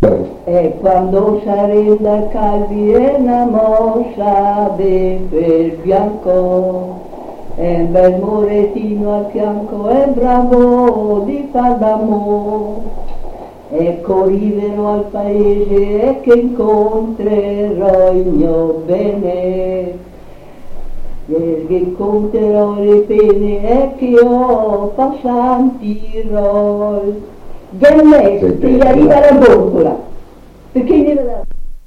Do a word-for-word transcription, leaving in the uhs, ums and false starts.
E quando s'arenda calvi e una mossa de per bianco, e un bel moretino al fianco e bravo di far d'amore, e corrivero al paese e che incontrerò il mio bene, e che incontrerò le pene e che ho passanti rol. Gallè, ti arriva la bombola, perché ne